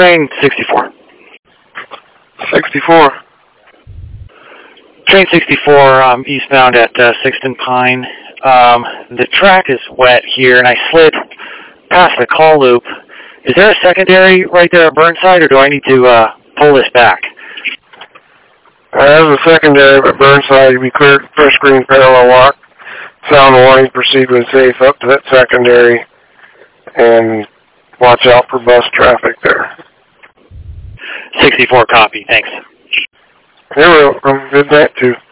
Train 64. 64. Train 64, eastbound at 6th and Pine. The track is wet here, and I slid past the call loop. Is there a secondary right there at Burnside, or do I need to pull this back? As a secondary at Burnside, we cleared first green parallel walk. Sound warning, proceed when safe up to that secondary, and watch out for bus traffic there. 64 copy, thanks. Here we go. Did that too.